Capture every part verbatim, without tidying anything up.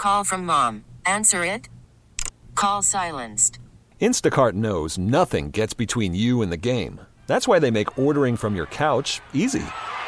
Call from mom. Answer it. Call silenced. Instacart knows nothing gets between you and the game. That's why they make ordering from your couch easy.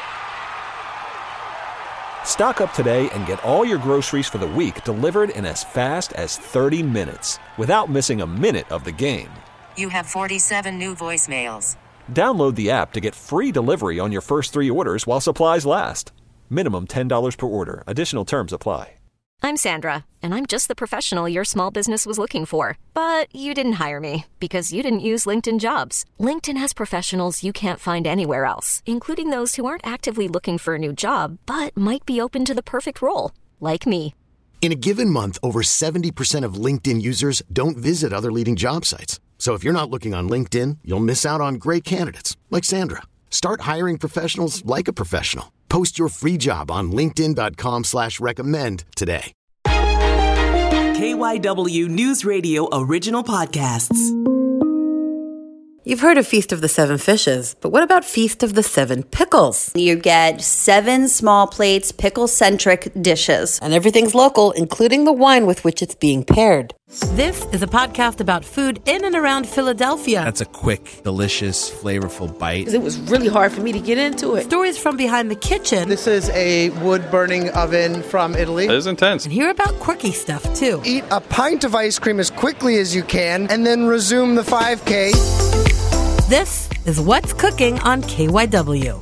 Stock up today and get all your groceries for the week delivered in as fast as thirty minutes without missing a minute of the game. You have forty-seven new voicemails. Download the app to get free delivery on your first three orders while supplies last. Minimum ten dollars per order. Additional terms apply. I'm Sandra, and I'm just the professional your small business was looking for. But you didn't hire me because you didn't use LinkedIn Jobs. LinkedIn has professionals you can't find anywhere else, including those who aren't actively looking for a new job, but might be open to the perfect role, like me. In a given month, over seventy percent of LinkedIn users don't visit other leading job sites. So if you're not looking on LinkedIn, you'll miss out on great candidates like Sandra. Start hiring professionals like a professional. Post your free job on linkedin.com slash recommend today. K Y W News Radio original podcasts. You've heard of Feast of the Seven Fishes, but what about Feast of the Seven Pickles? You get seven small plates, pickle-centric dishes. And everything's local, including the wine with which it's being paired. This is a podcast about food in and around Philadelphia. That's a quick, delicious, flavorful bite. It was really hard for me to get into it. Stories from behind the kitchen. This is a wood-burning oven from Italy. It is intense. And hear about quirky stuff, too. Eat a pint of ice cream as quickly as you can, and then resume the five K. This is What's Cooking on K Y W.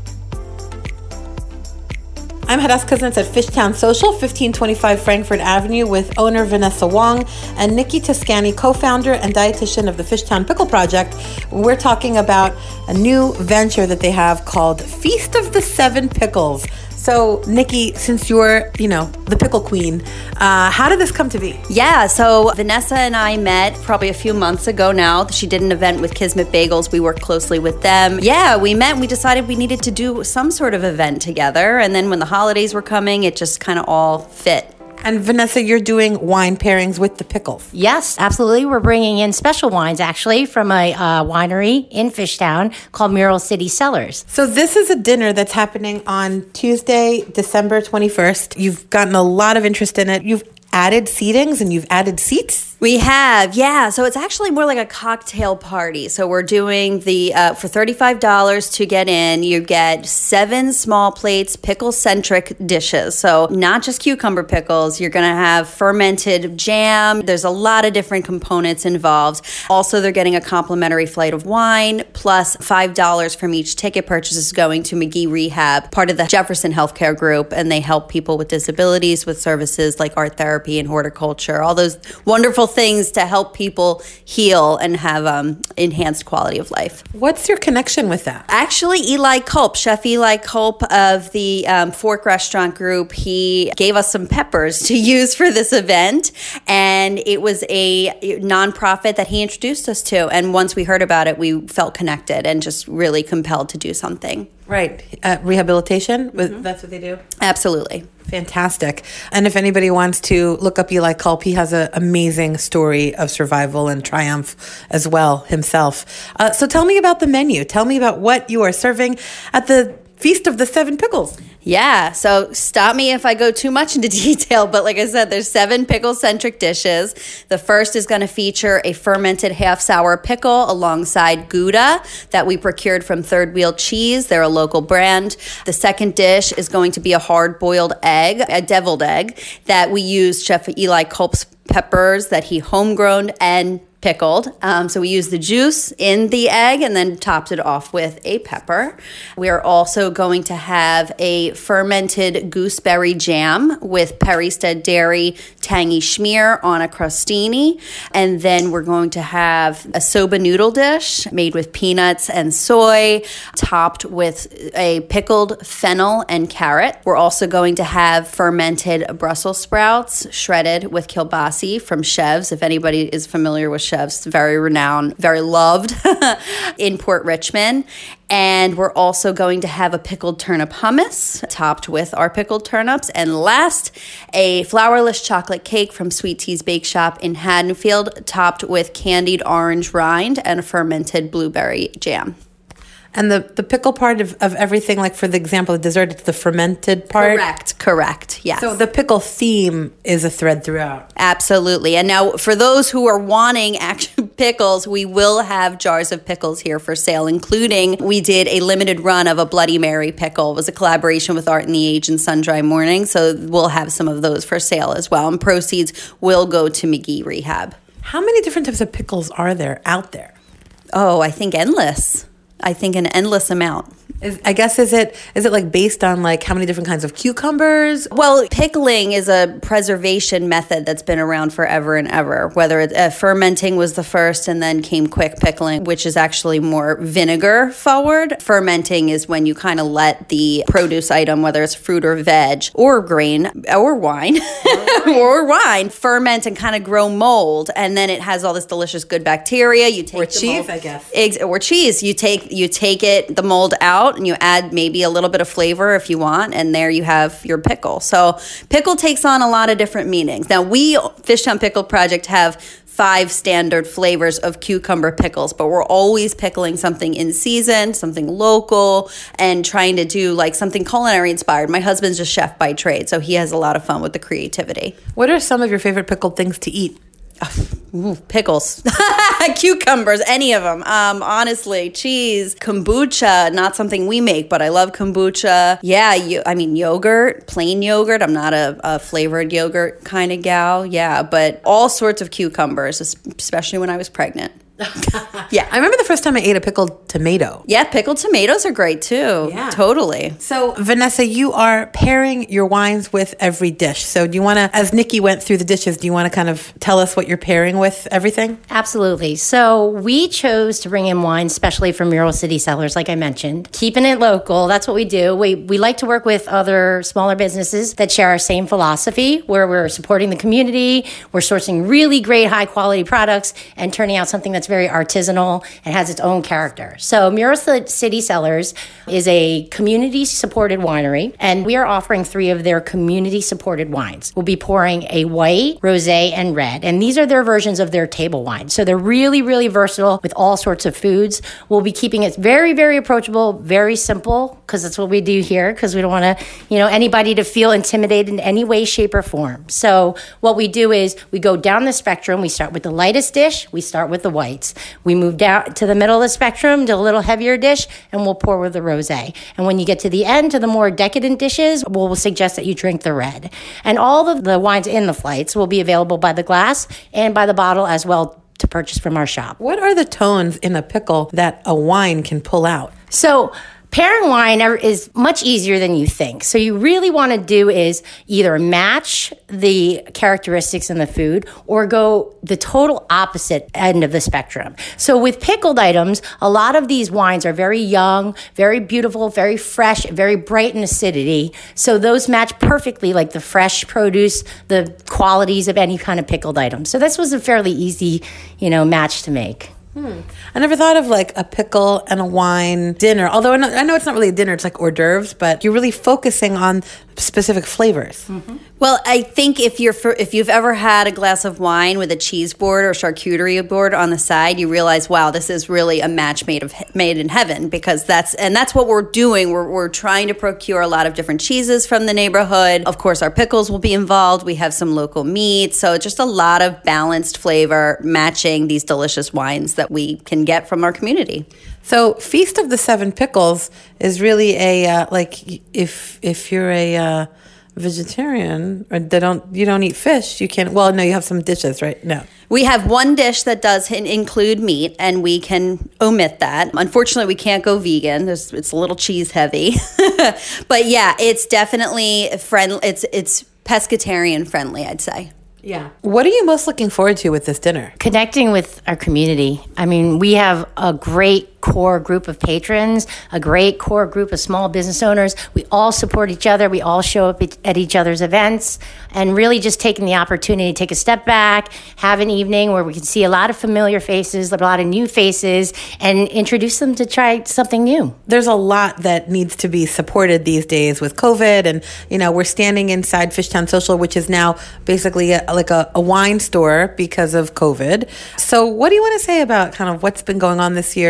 I'm Hadass Kuznets at Fishtown Social, fifteen twenty-five Frankfurt Avenue, with owner Vanessa Wong and Nikki Toscani, co-founder and dietitian of the Fishtown Pickle Project. We're talking about a new venture that they have called Feast of the Seven Pickles. So, Nikki, since you're, you know, the pickle queen, uh, how did this come to be? Yeah, so Vanessa and I met probably a few months ago now. She did an event with Kismet Bagels. We worked closely with them. Yeah, we met and we decided we needed to do some sort of event together. And then when the holidays were coming, it just kind of all fit. And Vanessa, you're doing wine pairings with the pickles. Yes, absolutely. We're bringing in special wines, actually, from a uh, winery in Fishtown called Mural City Cellars. So this is a dinner that's happening on Tuesday, December twenty-first. You've gotten a lot of interest in it. You've added seatings and you've added seats? We have, yeah. So it's actually more like a cocktail party. So we're doing the, uh, for thirty-five dollars to get in, you get seven small plates, pickle-centric dishes. So not just cucumber pickles, you're going to have fermented jam. There's a lot of different components involved. Also, they're getting a complimentary flight of wine, plus five dollars from each ticket purchase is going to McGee Rehab, part of the Jefferson Healthcare Group, and they help people with disabilities with services like art therapy and horticulture, all those wonderful things to help people heal and have um, enhanced quality of life. What's your connection with that? Actually, Eli Culp, Chef Eli Culp of the um, Fork Restaurant Group, he gave us some peppers to use for this event, and it was a nonprofit that he introduced us to. And once we heard about it, we felt connected and just really compelled to do something. Right. Uh, rehabilitation, mm-hmm. That's what they do? Absolutely. Fantastic. And if anybody wants to look up Eli Culp, he has an amazing story of survival and triumph as well himself. Uh, so tell me about the menu. Tell me about what you are serving at the Feast of the Seven Pickles. Yeah, so stop me if I go too much into detail, but like I said, there's seven pickle-centric dishes. The first is going to feature a fermented half-sour pickle alongside Gouda that we procured from Third Wheel Cheese. They're a local brand. The second dish is going to be a hard-boiled egg, a deviled egg, that we used Chef Eli Culp's peppers that he homegrown and pickled. Um, so we used the juice in the egg and then topped it off with a pepper. We are also going to have a fermented gooseberry jam with Perrystead Dairy tangy schmear on a crostini. And then we're going to have a soba noodle dish made with peanuts and soy, topped with a pickled fennel and carrot. We're also going to have fermented Brussels sprouts shredded with kielbasa from Chef's. If anybody is familiar with Chef's, very renowned, very loved in Port Richmond. And we're also going to have a pickled turnip hummus topped with our pickled turnips. And last, a flourless chocolate cake from Sweet Tea's Bake Shop in Haddonfield, topped with candied orange rind and a fermented blueberry jam. And the, the pickle part of, of everything, like for the example, the dessert, it's the fermented part? Correct, correct, yes. So the pickle theme is a thread throughout. Absolutely. And now for those who are wanting actual pickles, we will have jars of pickles here for sale, including we did a limited run of a Bloody Mary pickle. It was a collaboration with Art in the Age and Sun-Dry Morning, so we'll have some of those for sale as well. And proceeds will go to McGee Rehab. How many different types of pickles are there out there? Oh, I think endless. I think an endless amount. Is, I guess, is it is it like based on like how many different kinds of cucumbers? Well, pickling is a preservation method that's been around forever and ever. Whether it's uh, fermenting was the first and then came quick pickling, which is actually more vinegar forward. Fermenting is when you kind of let the produce item, whether it's fruit or veg or grain or wine, or wine, ferment and kind of grow mold. And then it has all this delicious good bacteria. You take or the cheese, mold, I guess. Eggs, or cheese. You take, you take it, the mold out, and you add maybe a little bit of flavor if you want, and there you have your pickle. So pickle takes on a lot of different meanings. Now we, Fishtown Pickle Project, have five standard flavors of cucumber pickles, but we're always pickling something in season, something local, and trying to do like something culinary inspired. My husband's a chef by trade, so he has a lot of fun with the creativity. What are some of your favorite pickled things to eat? Ooh, pickles, cucumbers, any of them. Um, honestly, cheese, kombucha, not something we make, but I love kombucha. Yeah, you, I mean, yogurt, plain yogurt. I'm not a, a flavored yogurt kind of gal. Yeah, but all sorts of cucumbers, especially when I was pregnant. Yeah. I remember the first time I ate a pickled tomato. Yeah, pickled tomatoes are great too. Yeah. Totally. So, Vanessa, you are pairing your wines with every dish. So, do you want to, as Nikki went through the dishes, do you want to kind of tell us what you're pairing with everything? Absolutely. So, we chose to bring in wine, especially from Mural City Cellars, like I mentioned. Keeping it local, that's what we do. We, we like to work with other smaller businesses that share our same philosophy, where we're supporting the community, we're sourcing really great high quality products, and turning out something that's very artisanal and has its own character. So Mural City Cellars is a community-supported winery, and we are offering three of their community-supported wines. We'll be pouring a white, rosé, and red, and these are their versions of their table wine. So they're really, really versatile with all sorts of foods. We'll be keeping it very, very approachable, very simple, because that's what we do here, because we don't want to, you know, anybody to feel intimidated in any way, shape, or form. So what we do is we go down the spectrum. We start with the lightest dish. We start with the whites. We move down to the middle of the spectrum to a little heavier dish, and we'll pour with the rosé. And when you get to the end, to the more decadent dishes, we'll suggest that you drink the red. And all of the wines in the flights will be available by the glass and by the bottle as well to purchase from our shop. What are the tones in a pickle that a wine can pull out? So pairing wine is much easier than you think. So you really want to do is either match the characteristics in the food or go the total opposite end of the spectrum. So with pickled items, a lot of these wines are very young, very beautiful, very fresh, very bright in acidity. So those match perfectly like the fresh produce, the qualities of any kind of pickled item. So this was a fairly easy, you know, match to make. Hmm. I never thought of like a pickle and a wine dinner, although I know, I know it's not really a dinner, it's like hors d'oeuvres, but you're really focusing on specific flavors. Mm-hmm. Well, I think if you're for, if you've ever had a glass of wine with a cheese board or charcuterie board on the side, you realize, wow, this is really a match made of made in heaven, because that's and that's what we're doing. We're we're trying to procure a lot of different cheeses from the neighborhood. Of course, our pickles will be involved. We have some local meat, so just a lot of balanced flavor matching these delicious wines that we can get from our community. So Feast of the Seven Pickles is really a uh, like if if you're a uh, vegetarian or they don't you don't eat fish, you can well no you have some dishes, right? No. We have one dish that does include meat, and we can omit that. Unfortunately, we can't go vegan. There's, it's a little cheese heavy, but yeah, it's definitely friendly. It's it's pescatarian friendly, I'd say. Yeah. What are you most looking forward to with this dinner? Connecting with our community. I mean, we have a great core group of patrons, a great core group of small business owners. We all support each other. We all show up at each other's events, and really just taking the opportunity to take a step back, have an evening where we can see a lot of familiar faces, a lot of new faces, and introduce them to try something new. There's a lot that needs to be supported these days with COVID, and you know, we're standing inside Fishtown Social, which is now basically a, like a, a wine store because of COVID. So what do you want to say about kind of what's been going on this year, and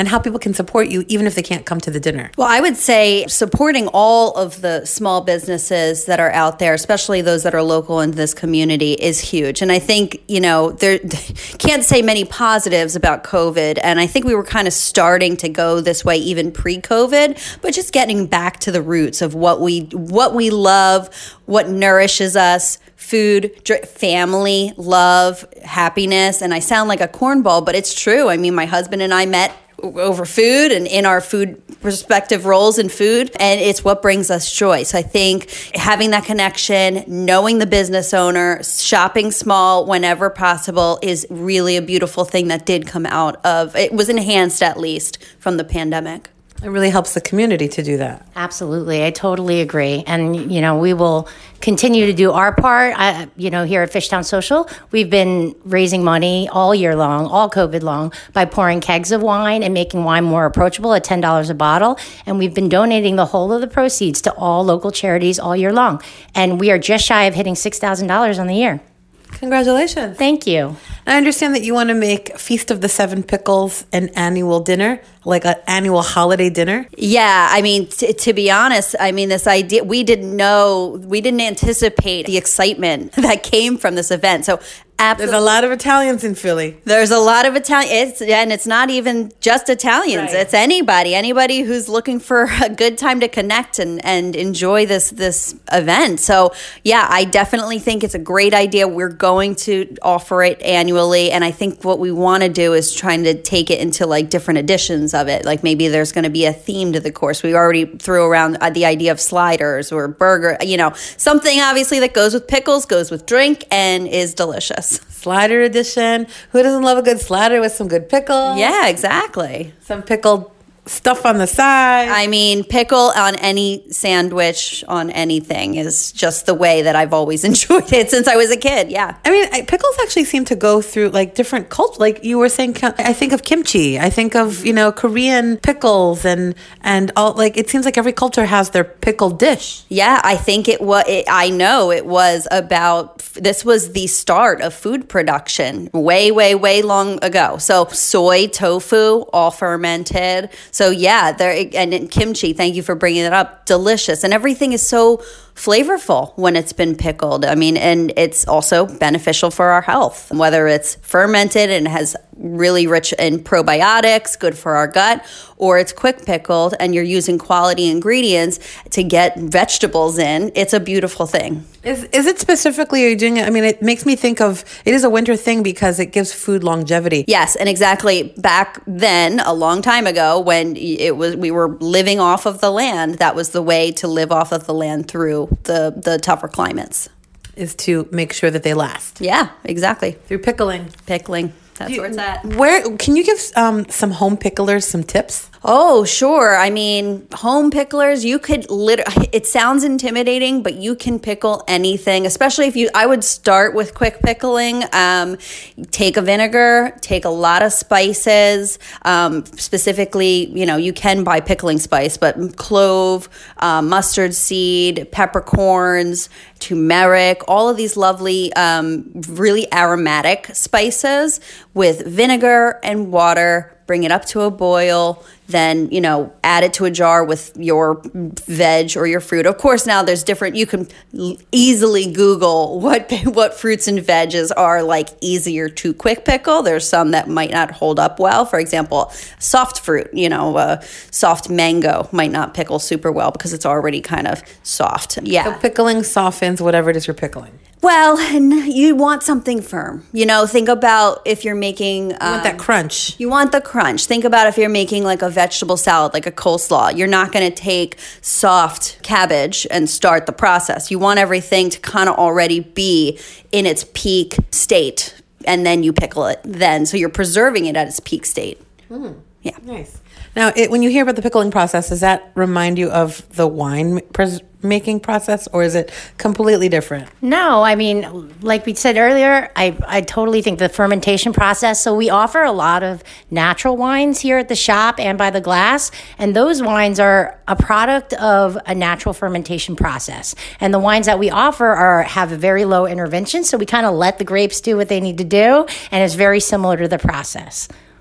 and how people can support you even if they can't come to the dinner. Well, I would say supporting all of the small businesses that are out there, especially those that are local in this community, is huge. And I think, you know, there can't say many positives about COVID. And I think we were kind of starting to go this way even pre-COVID, but just getting back to the roots of what we what we love, what nourishes us. Food, family, love, happiness. And I sound like a cornball, but it's true. I mean, my husband and I met over food and in our food respective roles in food, and it's what brings us joy. So I think having that connection, knowing the business owner, shopping small whenever possible is really a beautiful thing that did come out of, it was enhanced at least from the pandemic. It really helps the community to do that. Absolutely. I totally agree. And, you know, we will continue to do our part. I, you know, here at Fishtown Social, we've been raising money all year long, all COVID long, by pouring kegs of wine and making wine more approachable at ten dollars a bottle. And we've been donating the whole of the proceeds to all local charities all year long. And we are just shy of hitting six thousand dollars on the year. Congratulations. Thank you. I understand that you want to make Feast of the Seven Pickles an annual dinner, like an annual holiday dinner. Yeah, I mean, t- to be honest, I mean, this idea, we didn't know, we didn't anticipate the excitement that came from this event. So absolutely. There's a lot of Italians in Philly. There's a lot of Italian, it's, and it's not even just Italians. Right. It's anybody, anybody who's looking for a good time to connect and, and enjoy this this event. So yeah, I definitely think it's a great idea. We're going to offer it annually, and I think what we want to do is trying to take it into like different editions of it. Like maybe there's going to be a theme to the course. We already threw around the idea of sliders or burger, you know, something obviously that goes with pickles, goes with drink, and is delicious. Slider edition. Who doesn't love a good slider with some good pickles? Yeah, exactly. Some pickled stuff on the side. I mean, pickle on any sandwich, on anything, is just the way that I've always enjoyed it since I was a kid. Yeah. I mean, I, pickles actually seem to go through like different cultures. Like you were saying, I think of kimchi. I think of, you know, Korean pickles and and all. Like it seems like every culture has their pickled dish. Yeah, I think it was. It, I know it was about. This was the start of food production way, way, way long ago. So soy, tofu, all fermented. So yeah, there and kimchi. Thank you for bringing it up. Delicious, and everything is so flavorful when it's been pickled. I mean, and it's also beneficial for our health, whether it's fermented and has really rich in probiotics, good for our gut, or it's quick pickled and you're using quality ingredients to get vegetables in. It's a beautiful thing. Is is it specifically, are you doing it? I mean, it makes me think of, it is a winter thing because it gives food longevity. Yes, and exactly back then, a long time ago, when it was we were living off of the land, that was the way to live off of the land through the, the tougher climates. Is to make sure that they last. Yeah, exactly. Through pickling. Pickling. That's you, where it's at. Where can you give um, some home picklers some tips? Oh, sure. I mean, home picklers, you could literally, it sounds intimidating, but you can pickle anything, especially if you, I would start with quick pickling. Um, take a vinegar, take a lot of spices, um, specifically, you know, you can buy pickling spice, but clove, uh, mustard seed, peppercorns, turmeric, all of these lovely, um, really aromatic spices with vinegar and water. Bring it up to a boil, then, you know, add it to a jar with your veg or your fruit. Of course, now there's different, you can easily Google what what fruits and veggies are like easier to quick pickle. There's some that might not hold up well. For example, soft fruit, you know, uh, soft mango might not pickle super well because it's already kind of soft. Yeah. So pickling softens whatever it is you're pickling. Well, and you want something firm. You know, think about if you're making... Um, you want that crunch. You want the crunch. Think about if you're making like a vegetable salad, like a coleslaw. You're not going to take soft cabbage and start the process. You want everything to kind of already be in its peak state, and then you pickle it then. So you're preserving it at its peak state. Mm. Yeah. Nice. Now, it, when you hear about the pickling process, does that remind you of the wine pres- making process, or is it completely different? No, I mean, like we said earlier, I, I totally think the fermentation process. So we offer a lot of natural wines here at the shop and by the glass, and those wines are a product of a natural fermentation process. And the wines that we offer are have a very low intervention, so we kind of let the grapes do what they need to do, and it's very similar to the process.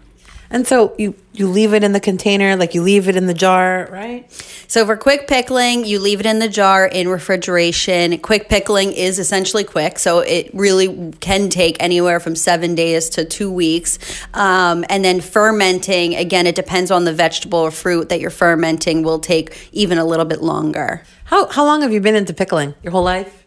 And so you, you leave it in the container, like you leave it in the jar, right? So for quick pickling, you leave it in the jar in refrigeration. Quick pickling is essentially quick, so it really can take anywhere from seven days to two weeks. Um, and then fermenting, again, it depends on the vegetable or fruit that you're fermenting, will take even a little bit longer. How how long have you been into pickling? Your whole life?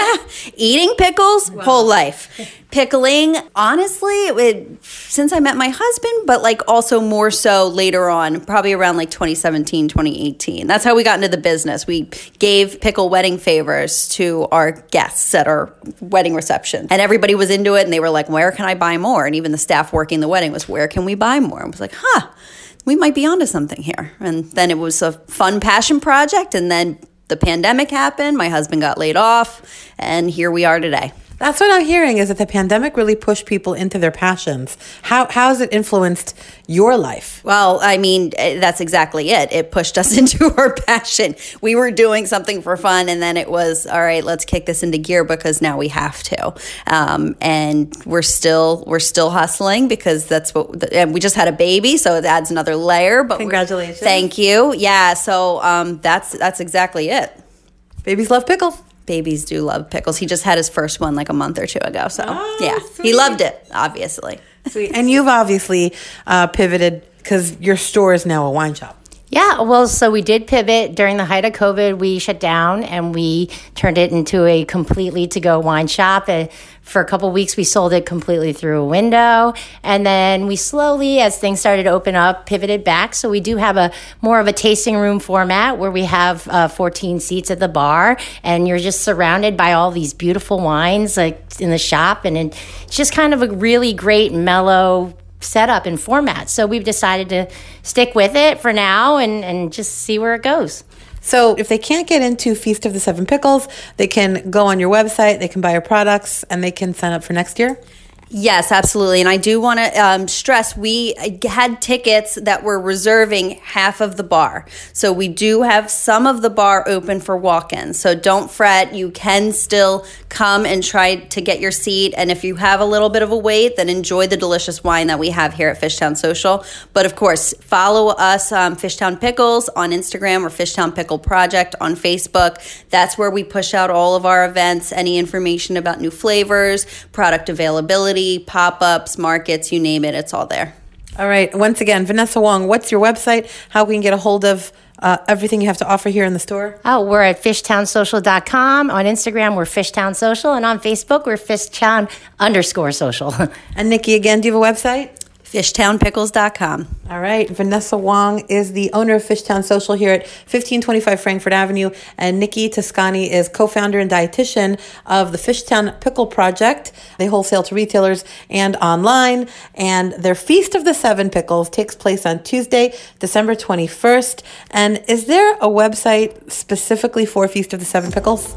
Eating pickles, wow. Whole life. Pickling, honestly, it, since I met my husband, but like also more so later on, probably around like twenty seventeen, twenty eighteen. That's how we got into the business. We gave pickle wedding favors to our guests at our wedding reception. And everybody was into it and they were like, where can I buy more? And even the staff working the wedding was, where can we buy more? I was like, huh, we might be onto something here. And then it was a fun passion project, and then the pandemic happened, my husband got laid off, and here we are today. That's what I'm hearing, is that the pandemic really pushed people into their passions. How how has it influenced your life? Well, I mean, that's exactly it. It pushed us into our passion. We were doing something for fun, and then it was, all right, let's kick this into gear because now we have to. Um, and we're still we're still hustling because that's what. And we just had a baby, so it adds another layer. But congratulations! Thank you. Yeah. So um, that's that's exactly it. Babies love pickles. Babies do love pickles. He just had his first one like a month or two ago. So, oh, yeah, sweet. He loved it, obviously. Sweet. And you've obviously uh, pivoted because your store is now a wine shop. Yeah, well, so we did pivot. During the height of COVID, we shut down and we turned it into a completely to-go wine shop. And for a couple of weeks, we sold it completely through a window. And then we slowly, as things started to open up, pivoted back. So we do have a more of a tasting room format where we have uh, fourteen seats at the bar. And you're just surrounded by all these beautiful wines like in the shop. And it's just kind of a really great, mellow setup and format. So we've decided to stick with it for now and, and just see where it goes. So if they can't get into Feast of the Seven Pickles, they can go on your website, they can buy your products, and they can sign up for next year? Yes, absolutely. And I do want to um, stress, we had tickets that were reserving half of the bar. So we do have some of the bar open for walk-ins. So don't fret. You can still come and try to get your seat. And if you have a little bit of a wait, then enjoy the delicious wine that we have here at Fishtown Social. But of course, follow us, um, Fishtown Pickles, on Instagram, or Fishtown Pickle Project on Facebook. That's where we push out all of our events, any information about new flavors, product availability, pop-ups, markets, you name it, it's all there. All right. Once again, Vanessa Wong, what's your website? How can we get a hold of uh, everything you have to offer here in the store? Oh, we're at fishtown social dot com. On Instagram, we're Fishtown Social. And on Facebook, we're Fishtown underscore social. And Nikki, again, do you have a website? fishtown pickles dot com. All right. Vanessa Wong is the owner of Fishtown Social here at fifteen twenty-five Frankfurt Avenue. And Nikki Toscani is co-founder and dietitian of the Fishtown Pickle Project. They wholesale to retailers and online. And their Feast of the Seven Pickles takes place on Tuesday, December twenty-first. And is there a website specifically for Feast of the Seven Pickles?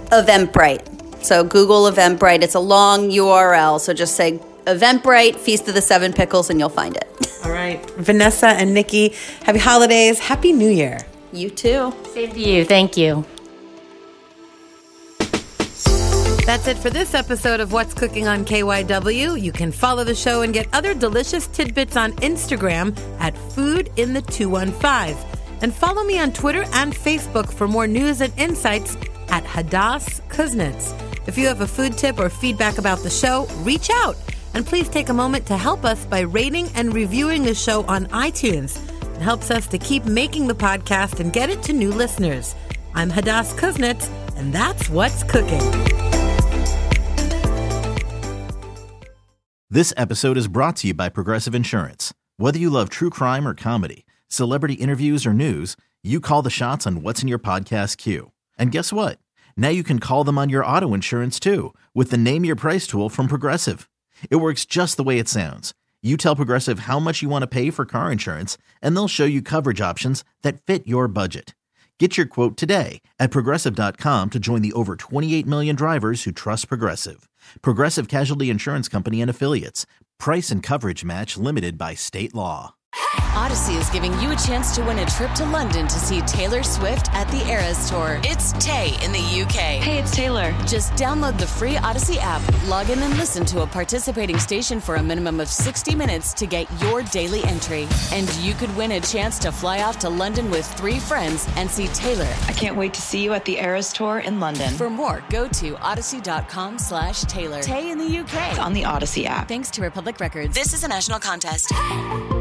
Eventbrite. So Google Eventbrite. It's a long U R L. So just say Eventbrite, Feast of the Seven Pickles, and you'll find it. All right. Vanessa and Nikki, happy holidays. Happy New Year. You too. Same to you. Thank you. That's it for this episode of What's Cooking on K Y W. You can follow the show and get other delicious tidbits on Instagram at Food in the two one five. And follow me on Twitter and Facebook for more news and insights at Hadass Kuznets. If you have a food tip or feedback about the show, reach out. And please take a moment to help us by rating and reviewing the show on iTunes. It helps us to keep making the podcast and get it to new listeners. I'm Hadass Kuznets, and that's What's Cooking. This episode is brought to you by Progressive Insurance. Whether you love true crime or comedy, celebrity interviews or news, you call the shots on what's in your podcast queue. And guess what? Now you can call them on your auto insurance too with the Name Your Price tool from Progressive. It works just the way it sounds. You tell Progressive how much you want to pay for car insurance, and they'll show you coverage options that fit your budget. Get your quote today at progressive dot com to join the over twenty-eight million drivers who trust Progressive. Progressive Casualty Insurance Company and Affiliates. Price and coverage match limited by state law. Odyssey is giving you a chance to win a trip to London to see Taylor Swift at the Eras Tour. It's Tay in the U K. Hey, it's Taylor. Just download the free Odyssey app, log in and listen to a participating station for a minimum of sixty minutes to get your daily entry. And you could win a chance to fly off to London with three friends and see Taylor. I can't wait to see you at the Eras Tour in London. For more, go to odyssey.com slash Taylor. Tay in the U K. It's on the Odyssey app. Thanks to Republic Records. This is a national contest.